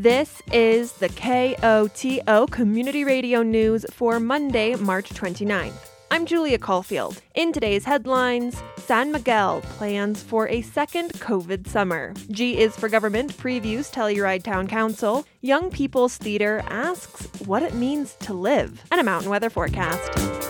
This is the KOTO Community Radio News for Monday, March 29th. I'm Julia Caulfield. In today's headlines, San Miguel plans for a second COVID summer. G is for Government previews Telluride Town Council. Young People's Theater asks what it means to live. And a mountain weather forecast.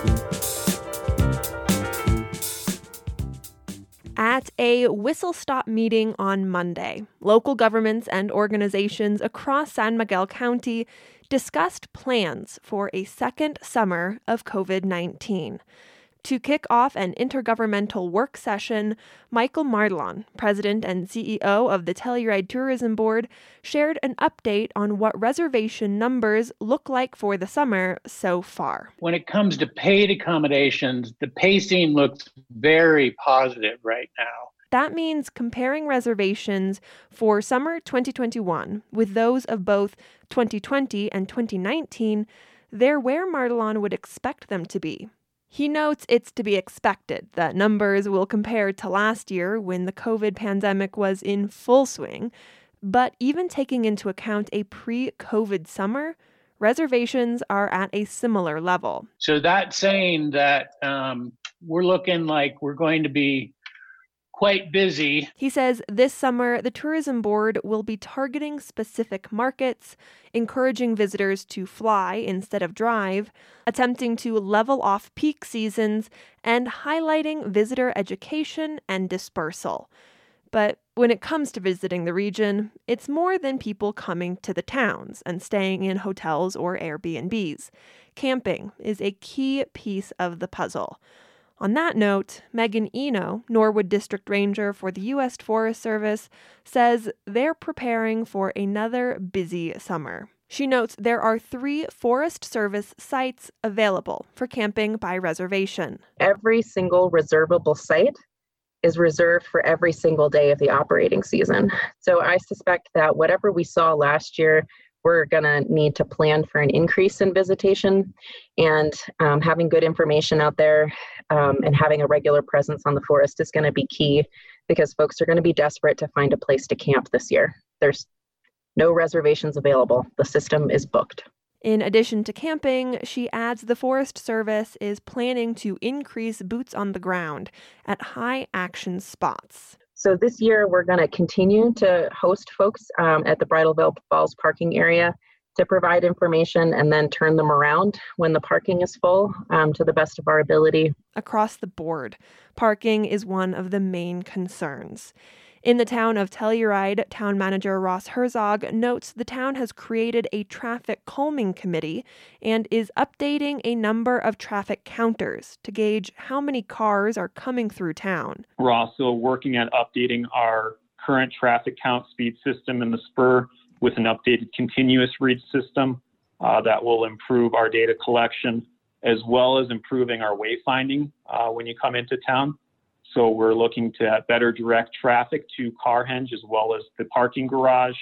At a whistle-stop meeting on Monday, local governments and organizations across San Miguel County discussed plans for a second summer of COVID-19. To kick off an intergovernmental work session, Michael Martelon, president and CEO of the Telluride Tourism Board, shared an update on what reservation numbers look like for the summer so far. When it comes to paid accommodations, the pacing looks very positive right now. That means comparing reservations for summer 2021 with those of both 2020 and 2019, they're where Martelon would expect them to be. He notes it's to be expected that numbers will compare to last year when the COVID pandemic was in full swing, but even taking into account a pre-COVID summer, reservations are at a similar level. So that's saying that we're looking like we're going to be quite busy. He says this summer, the tourism board will be targeting specific markets, encouraging visitors to fly instead of drive, attempting to level off peak seasons, and highlighting visitor education and dispersal. But when it comes to visiting the region, it's more than people coming to the towns and staying in hotels or Airbnbs. Camping is a key piece of the puzzle. On that note, Megan Eno, Norwood District Ranger for the U.S. Forest Service, says they're preparing for another busy summer. She notes there are 3 Forest Service sites available for camping by reservation. Every single reservable site is reserved for every single day of the operating season. So I suspect that whatever we saw last year, we're going to need to plan for an increase in visitation, and having good information out there and having a regular presence on the forest is going to be key because folks are going to be desperate to find a place to camp this year. There's no reservations available. The system is booked. In addition to camping, she adds the Forest Service is planning to increase boots on the ground at high action spots. So this year, we're going to continue to host folks at the Bridal Veil Falls parking area to provide information and then turn them around when the parking is full to the best of our ability. Across the board, parking is one of the main concerns. In the town of Telluride, town manager Ross Herzog notes the town has created a traffic calming committee and is updating a number of traffic counters to gauge how many cars are coming through town. We're also working at updating our current traffic count speed system in the spur with an updated continuous read system that will improve our data collection as well as improving our wayfinding when you come into town. So we're looking to better direct traffic to Carhenge as well as the parking garage.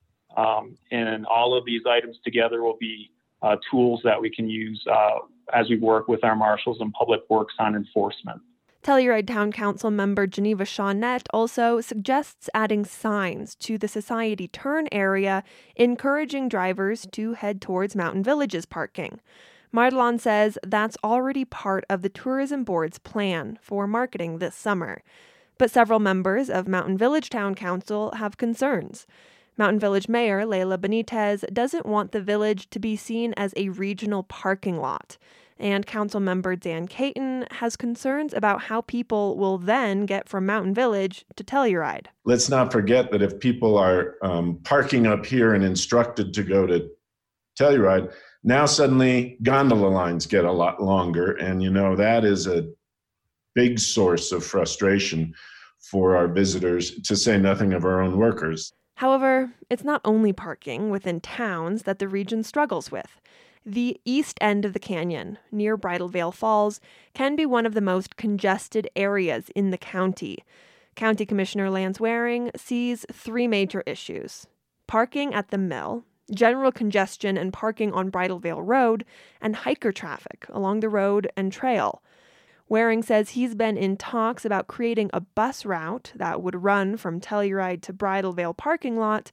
And all of these items together will be tools that we can use as we work with our marshals and public works on enforcement. Telluride Town Council member Geneva Shawnette also suggests adding signs to the Society Turn area, encouraging drivers to head towards Mountain Village's parking. Martelon says that's already part of the Tourism Board's plan for marketing this summer. But several members of Mountain Village Town Council have concerns. Mountain Village Mayor Leila Benitez doesn't want the village to be seen as a regional parking lot. And Council member Dan Caton has concerns about how people will then get from Mountain Village to Telluride. Let's not forget that if people are parking up here and instructed to go to Telluride, now suddenly gondola lines get a lot longer, and that is a big source of frustration for our visitors, to say nothing of our own workers. However, it's not only parking within towns that the region struggles with. The east end of the canyon, near Bridal Veil Falls, can be one of the most congested areas in the county. County Commissioner Lance Waring sees 3 major issues: parking at the mill, general congestion and parking on Bridal Veil Road, and hiker traffic along the road and trail. Waring says he's been in talks about creating a bus route that would run from Telluride to Bridal Veil parking lot,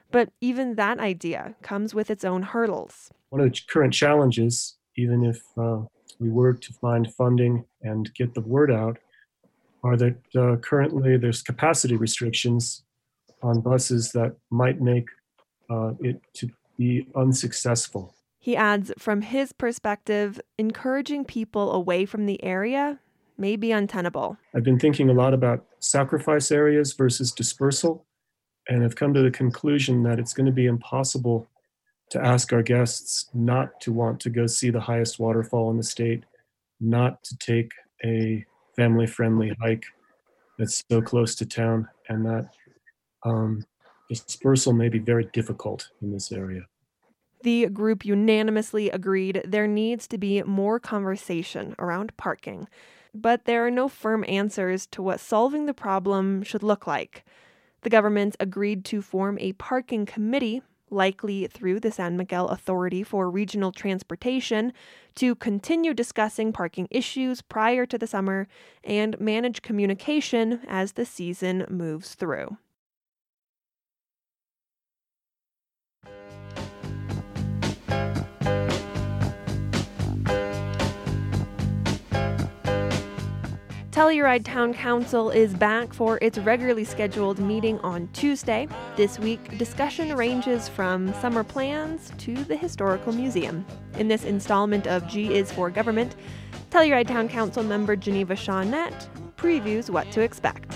But even that idea comes with its own hurdles. One of the current challenges, even if we were to find funding and get the word out, are that currently there's capacity restrictions on buses that might make it to be unsuccessful. He adds, from his perspective, encouraging people away from the area may be untenable. I've been thinking a lot about sacrifice areas versus dispersal, and have come to the conclusion that it's going to be impossible to ask our guests not to want to go see the highest waterfall in the state, not to take a family-friendly hike that's so close to town, and that dispersal may be very difficult in this area. The group unanimously agreed there needs to be more conversation around parking, but there are no firm answers to what solving the problem should look like. The government agreed to form a parking committee, likely through the San Miguel Authority for Regional Transportation, to continue discussing parking issues prior to the summer and manage communication as the season moves through. Telluride Town Council is back for its regularly scheduled meeting on Tuesday. This week, discussion ranges from summer plans to the Historical Museum. In this installment of G is for Government, Telluride Town Council member Geneva Shawnette previews what to expect.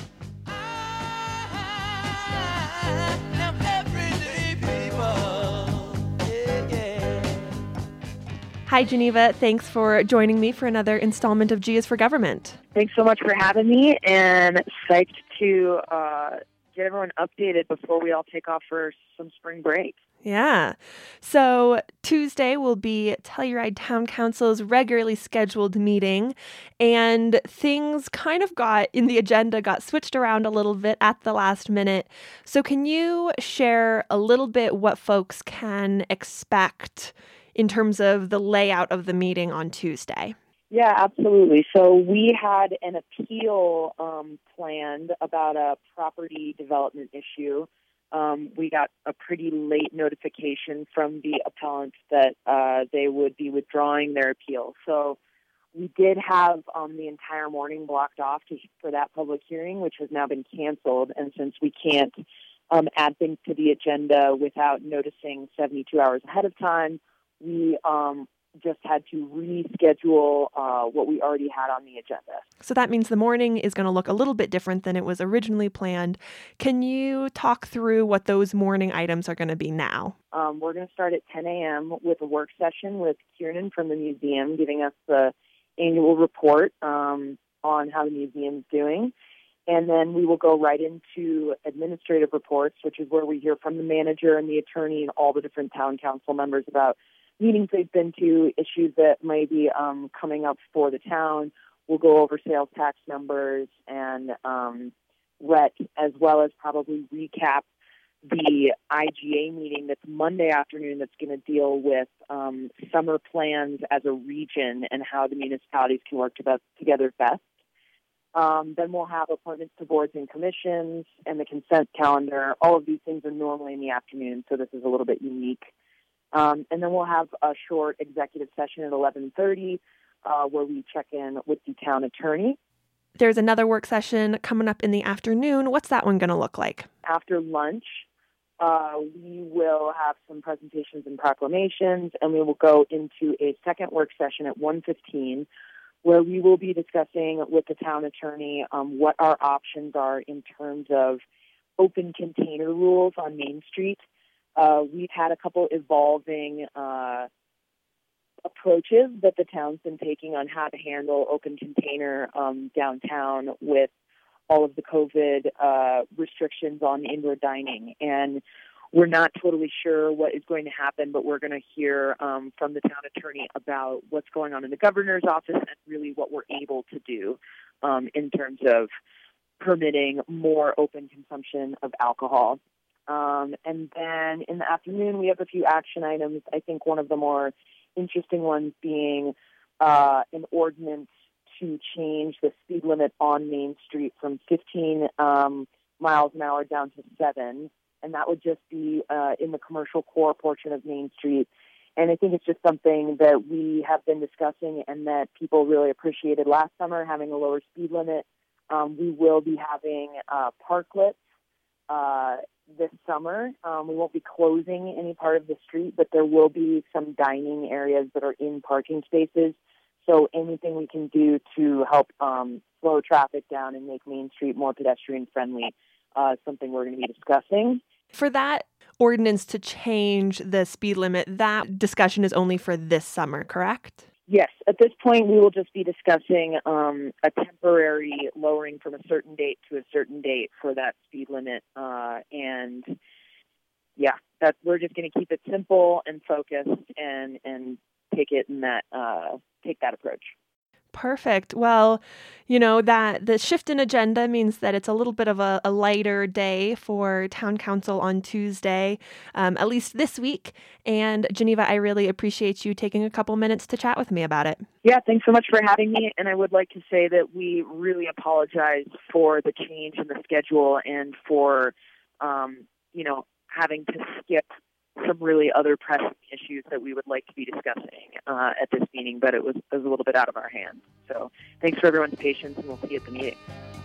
Hi, Geneva. Thanks for joining me for another installment of G is for Government. Thanks so much for having me, and psyched to get everyone updated before we all take off for some spring break. Yeah. So Tuesday will be Telluride Town Council's regularly scheduled meeting, and things kind of got switched around a little bit at the last minute. So can you share a little bit what folks can expect in terms of the layout of the meeting on Tuesday? Yeah, absolutely. So we had an appeal planned about a property development issue. We got a pretty late notification from the appellant that they would be withdrawing their appeal. So we did have the entire morning blocked off for that public hearing, which has now been canceled. And since we can't add things to the agenda without noticing 72 hours ahead of time, we just had to reschedule what we already had on the agenda. So that means the morning is going to look a little bit different than it was originally planned. Can you talk through what those morning items are going to be now? We're going to start at 10 a.m. with a work session with Kiernan from the museum, giving us the annual report on how the museum's doing. And then we will go right into administrative reports, which is where we hear from the manager and the attorney and all the different town council members about meetings they've been to, issues that may be coming up for the town. We'll go over sales tax numbers and RET, as well as probably recap the IGA meeting that's Monday afternoon that's going to deal with summer plans as a region and how the municipalities can work together best. Then we'll have appointments to boards and commissions and the consent calendar. All of these things are normally in the afternoon, so this is a little bit unique. And then we'll have a short executive session at 11:30 where we check in with the town attorney. There's another work session coming up in the afternoon. What's that one going to look like? After lunch, we will have some presentations and proclamations, and we will go into a second work session at 1:15 where we will be discussing with the town attorney what our options are in terms of open container rules on Main Street. We've had a couple evolving approaches that the town's been taking on how to handle open container downtown with all of the COVID restrictions on indoor dining. And we're not totally sure what is going to happen, but we're going to hear from the town attorney about what's going on in the governor's office and really what we're able to do in terms of permitting more open consumption of alcohol. And then in the afternoon, we have a few action items. I think one of the more interesting ones being an ordinance to change the speed limit on Main Street from 15 miles an hour down to 7. and that would just be in the commercial core portion of Main Street. And I think it's just something that we have been discussing and that people really appreciated last summer, having a lower speed limit. We will be having parklets this summer. We won't be closing any part of the street, but there will be some dining areas that are in parking spaces. So anything we can do to help slow traffic down and make Main Street more pedestrian friendly is something we're going to be discussing. For that ordinance to change the speed limit, that discussion is only for this summer, correct? Yes. At this point, we will just be discussing a temporary lowering from a certain date to a certain date for that speed limit. And yeah, we're just going to keep it simple and focused and take that approach. Perfect. Well, you know, that the shift in agenda means that it's a little bit of a lighter day for Town Council on Tuesday, at least this week. And Geneva, I really appreciate you taking a couple minutes to chat with me about it. Yeah, thanks so much for having me. And I would like to say that we really apologize for the change in the schedule and for, having to skip some really other pressing issues that we would like to be discussing at this meeting, but it was a little bit out of our hands. So thanks for everyone's patience, and we'll see you at the meeting.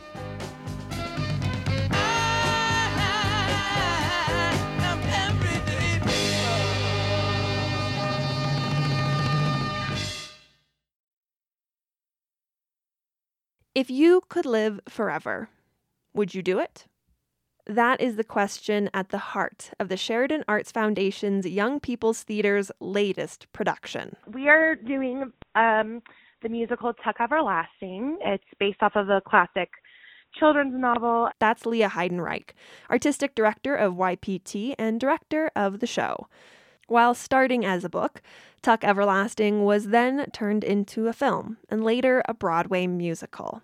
If you could live forever, would you do it? That is the question at the heart of the Sheridan Arts Foundation's Young People's Theater's latest production. We are doing the musical Tuck Everlasting. It's based off of a classic children's novel. That's Leah Heidenreich, artistic director of YPT and director of the show. While starting as a book, Tuck Everlasting was then turned into a film and later a Broadway musical.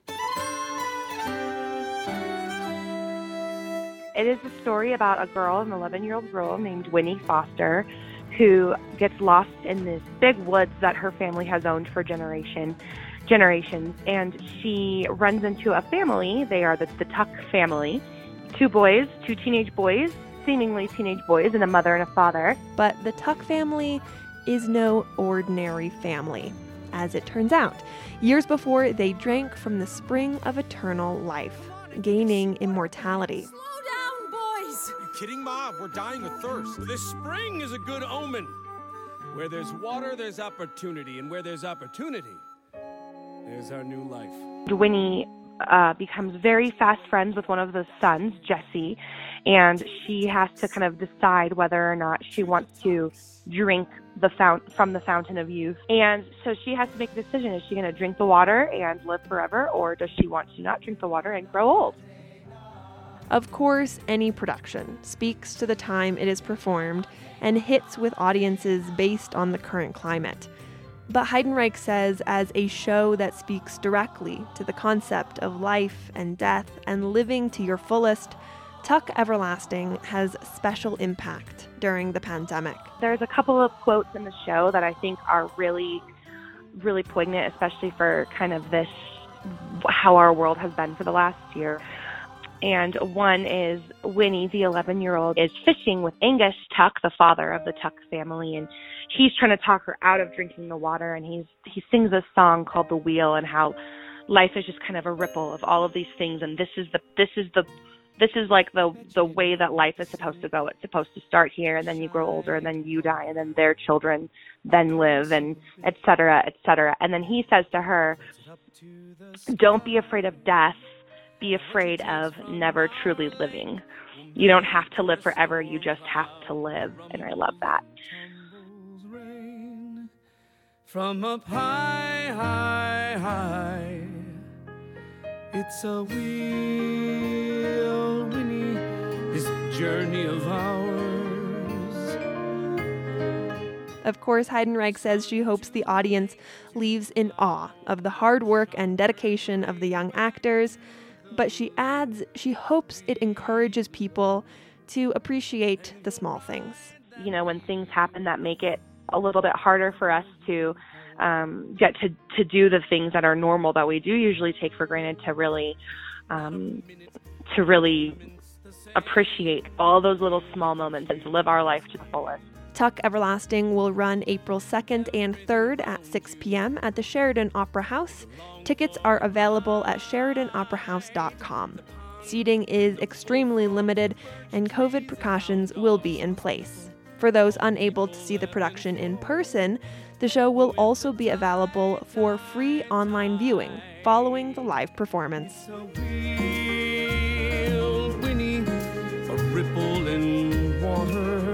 It is a story about a girl, an 11-year-old girl named Winnie Foster, who gets lost in this big woods that her family has owned for generations. And she runs into a family. They are the Tuck family. Two teenage boys, seemingly teenage boys, and a mother and a father. But the Tuck family is no ordinary family, as it turns out. Years before, they drank from the spring of eternal life, gaining immortality. Kidding, Ma? We're dying of thirst. This spring is a good omen. Where there's water, there's opportunity. And where there's opportunity, there's our new life. Winnie becomes very fast friends with one of the sons, Jesse, and she has to kind of decide whether or not she wants to drink from the fountain of youth. And so she has to make a decision. Is she going to drink the water and live forever, or does she want to not drink the water and grow old? Of course, any production speaks to the time it is performed and hits with audiences based on the current climate. But Heidenreich says as a show that speaks directly to the concept of life and death and living to your fullest, Tuck Everlasting has special impact during the pandemic. There's a couple of quotes in the show that I think are really, really poignant, especially for kind of this, how our world has been for the last year. And one is Winnie, the 11-year-old, is fishing with Angus Tuck, the father of the Tuck family, and he's trying to talk her out of drinking the water. And he sings a song called "The Wheel" and how life is just kind of a ripple of all of these things. And this is like the way that life is supposed to go. It's supposed to start here, and then you grow older, and then you die, and then their children then live, and et cetera, et cetera. And then he says to her, "Don't be afraid of death. Be afraid of never truly living. You don't have to live forever. You just have to live." And I love that. From up high, high, high, it's a wheel, Winnie, this journey of ours. Of course, Heidenreich says she hopes the audience leaves in awe of the hard work and dedication of the young actors. But she adds she hopes it encourages people to appreciate the small things. You know, when things happen that make it a little bit harder for us to get to do the things that are normal that we do usually take for granted, to really appreciate all those little small moments and to live our life to the fullest. Tuck Everlasting will run April 2nd and 3rd at 6 p.m. at the Sheridan Opera House. Tickets are available at SheridanOperaHouse.com. Seating is extremely limited, and COVID precautions will be in place. For those unable to see the production in person, the show will also be available for free online viewing following the live performance. A wheel, Winnie, a ripple in water.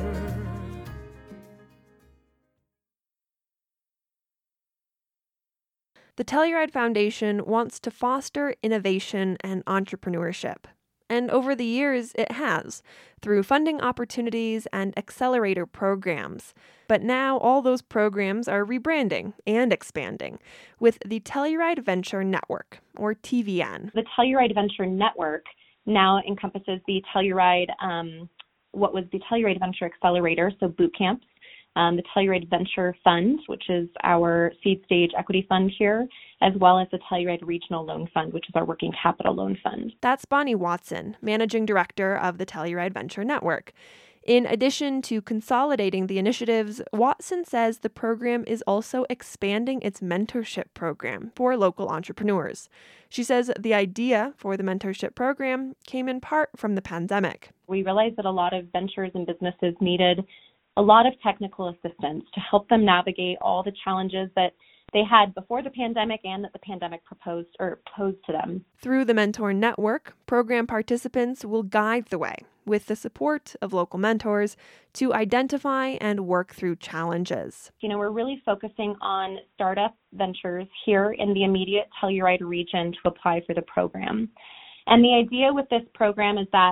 The Telluride Foundation wants to foster innovation and entrepreneurship. And over the years, it has, through funding opportunities and accelerator programs. But now all those programs are rebranding and expanding with the Telluride Venture Network, or TVN. The Telluride Venture Network now encompasses the Telluride, what was the Telluride Venture Accelerator, so boot camps, the Telluride Venture Fund, which is our seed stage equity fund here, as well as the Telluride Regional Loan Fund, which is our working capital loan fund. That's Bonnie Watson, Managing Director of the Telluride Venture Network. In addition to consolidating the initiatives, Watson says the program is also expanding its mentorship program for local entrepreneurs. She says the idea for the mentorship program came in part from the pandemic. We realized that a lot of ventures and businesses needed a lot of technical assistance to help them navigate all the challenges that they had before the pandemic and that the pandemic posed to them. Through the Mentor Network, program participants will guide the way with the support of local mentors to identify and work through challenges. We're really focusing on startup ventures here in the immediate Telluride region to apply for the program. And the idea with this program is that,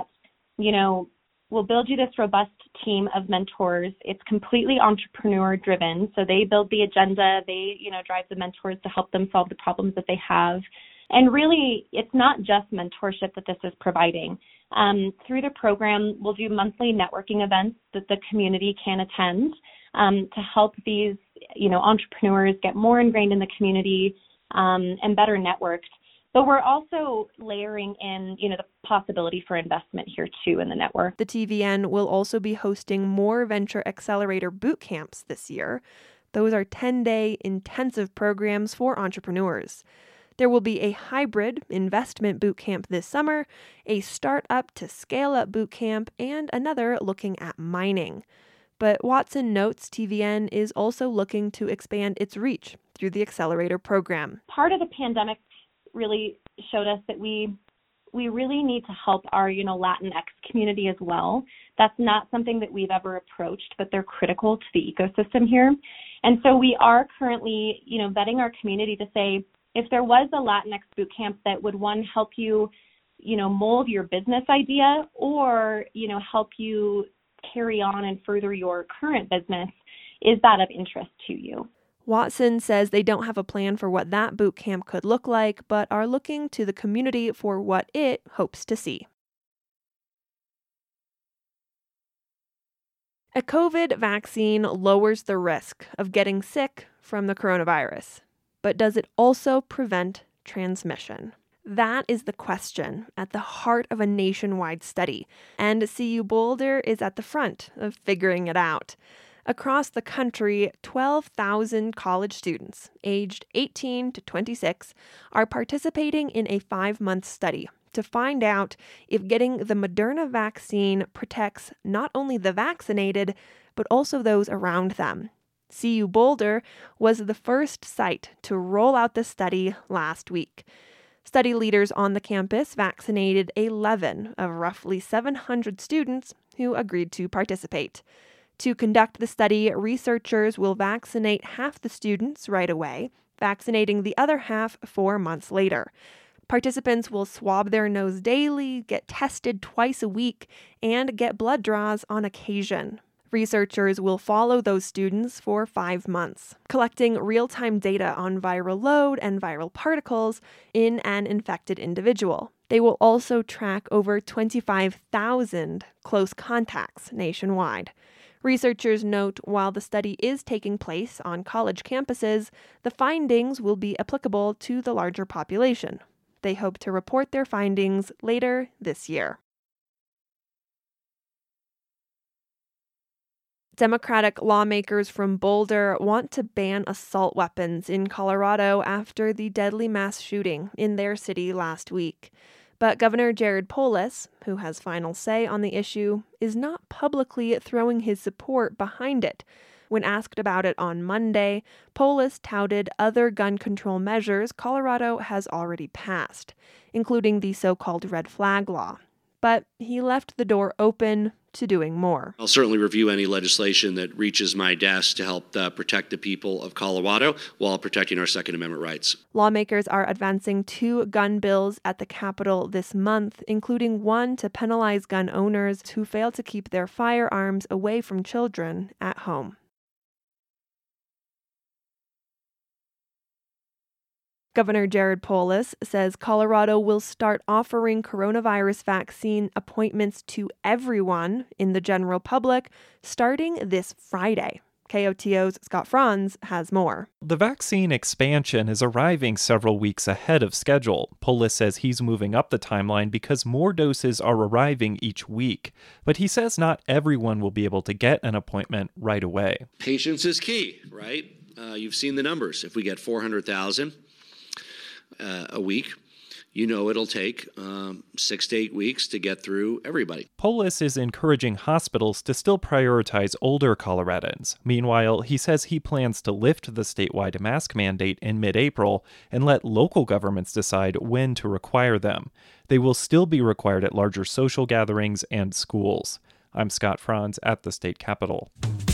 we'll build you this robust team of mentors. It's completely entrepreneur driven. So they build the agenda, they, drive the mentors to help them solve the problems that they have. And really, it's not just mentorship that this is providing. Through the program, we'll do monthly networking events that the community can attend to help these, entrepreneurs get more ingrained in the community and better networked. But we're also layering in, the possibility for investment here too in the network. The TVN will also be hosting more Venture Accelerator boot camps this year. Those are 10-day intensive programs for entrepreneurs. There will be a hybrid investment boot camp this summer, a startup to scale up boot camp, and another looking at mining. But Watson notes TVN is also looking to expand its reach through the accelerator program. Part of the pandemic really showed us that we really need to help our, Latinx community as well. That's not something that we've ever approached, but they're critical to the ecosystem here. And so we are currently, vetting our community to say, if there was a Latinx boot camp that would, one, help you, mold your business idea or, help you carry on and further your current business, is that of interest to you? Watson says they don't have a plan for what that boot camp could look like, but are looking to the community for what it hopes to see. A COVID vaccine lowers the risk of getting sick from the coronavirus, but does it also prevent transmission? That is the question at the heart of a nationwide study, and CU Boulder is at the front of figuring it out. Across the country, 12,000 college students aged 18 to 26 are participating in a 5-month study to find out if getting the Moderna vaccine protects not only the vaccinated, but also those around them. CU Boulder was the first site to roll out the study last week. Study leaders on the campus vaccinated 11 of roughly 700 students who agreed to participate. To conduct the study, researchers will vaccinate half the students right away, vaccinating the other half 4 months later. Participants will swab their nose daily, get tested twice a week, and get blood draws on occasion. Researchers will follow those students for 5 months, collecting real-time data on viral load and viral particles in an infected individual. They will also track over 25,000 close contacts nationwide. Researchers note while the study is taking place on college campuses, the findings will be applicable to the larger population. They hope to report their findings later this year. Democratic lawmakers from Boulder want to ban assault weapons in Colorado after the deadly mass shooting in their city last week. But Governor Jared Polis, who has final say on the issue, is not publicly throwing his support behind it. When asked about it on Monday, Polis touted other gun control measures Colorado has already passed, including the so-called red flag law. But he left the door open to doing more. I'll certainly review any legislation that reaches my desk to help protect the people of Colorado while protecting our Second Amendment rights. Lawmakers are advancing 2 gun bills at the Capitol this month, including one to penalize gun owners who fail to keep their firearms away from children at home. Governor Jared Polis says Colorado will start offering coronavirus vaccine appointments to everyone in the general public starting this Friday. KOTO's Scott Franz has more. The vaccine expansion is arriving several weeks ahead of schedule. Polis says he's moving up the timeline because more doses are arriving each week. But he says not everyone will be able to get an appointment right away. Patience is key, right? You've seen the numbers. If we get 400,000 a week, you know it'll take 6 to 8 weeks to get through everybody. Polis is encouraging hospitals to still prioritize older Coloradans. Meanwhile, he says he plans to lift the statewide mask mandate in mid-April and let local governments decide when to require them. They will still be required at larger social gatherings and schools. I'm Scott Franz at the state capitol.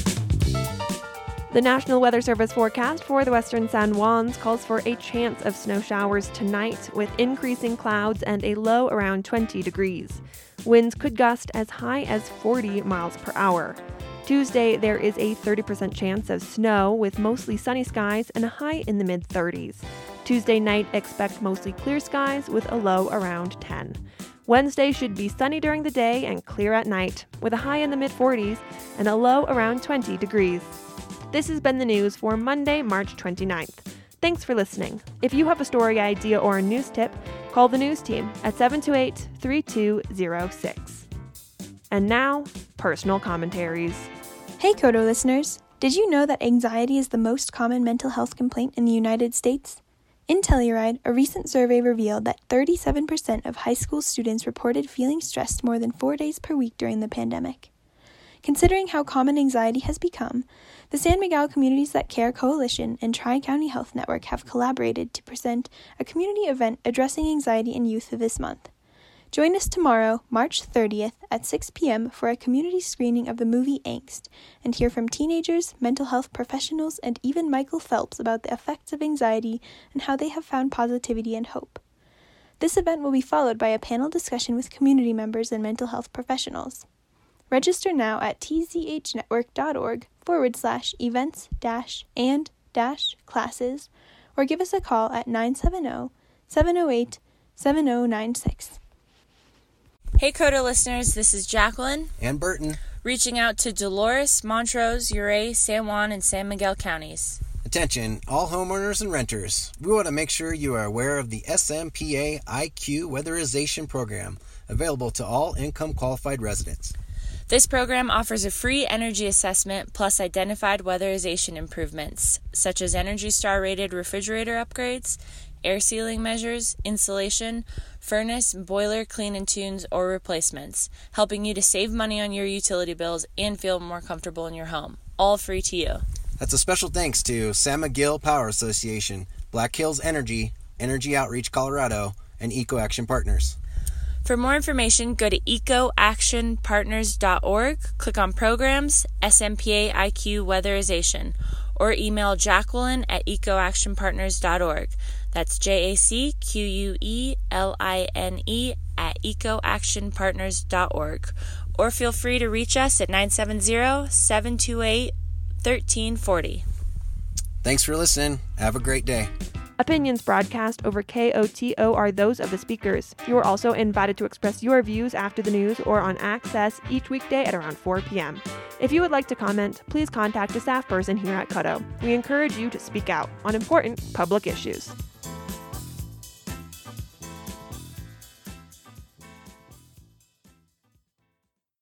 The National Weather Service forecast for the western San Juans calls for a chance of snow showers tonight with increasing clouds and a low around 20 degrees. Winds could gust as high as 40 miles per hour. Tuesday, there is a 30% chance of snow with mostly sunny skies and a high in the mid-30s. Tuesday night, expect mostly clear skies with a low around 10. Wednesday should be sunny during the day and clear at night with a high in the mid-40s and a low around 20 degrees. This has been the news for Monday, March 29th. Thanks for listening. If you have a story idea or a news tip, call the news team at 728-3206. And now, personal commentaries. Hey Kodo listeners, did you know that anxiety is the most common mental health complaint in the United States? In Telluride, a recent survey revealed that 37% of high school students reported feeling stressed more than 4 days per week during the pandemic. Considering how common anxiety has become, the San Miguel Communities That Care Coalition and Tri-County Health Network have collaborated to present a community event addressing anxiety in youth this month. Join us tomorrow, March 30th at 6 p.m. for a community screening of the movie Angst and hear from teenagers, mental health professionals, and even Michael Phelps about the effects of anxiety and how they have found positivity and hope. This event will be followed by a panel discussion with community members and mental health professionals. Register now at tzhnetwork.org/events-and-classes or give us a call at 970-708-7096. Hey Coda listeners, this is Jacqueline and Burton reaching out to Dolores, Montrose, Ouray, San Juan, and San Miguel counties. Attention, all homeowners and renters. We want to make sure you are aware of the SMPA IQ Weatherization Program, available to all income-qualified residents. This program offers a free energy assessment plus identified weatherization improvements, such as Energy Star rated refrigerator upgrades, air sealing measures, insulation, furnace, boiler clean and tunes, or replacements, helping you to save money on your utility bills and feel more comfortable in your home. All free to you. That's a special thanks to San Miguel Power Association, Black Hills Energy, Energy Outreach Colorado, and Eco Action Partners. For more information, go to ecoactionpartners.org, click on Programs, SMPA IQ Weatherization, or email Jacqueline at ecoactionpartners.org. That's JACQUELINE at ecoactionpartners.org. Or feel free to reach us at 970-728-1340. Thanks for listening. Have a great day. Opinions broadcast over KOTO are those of the speakers. You are also invited to express your views after the news or on Access each weekday at around 4 p.m. If you would like to comment, please contact a staff person here at KOTO. We encourage you to speak out on important public issues.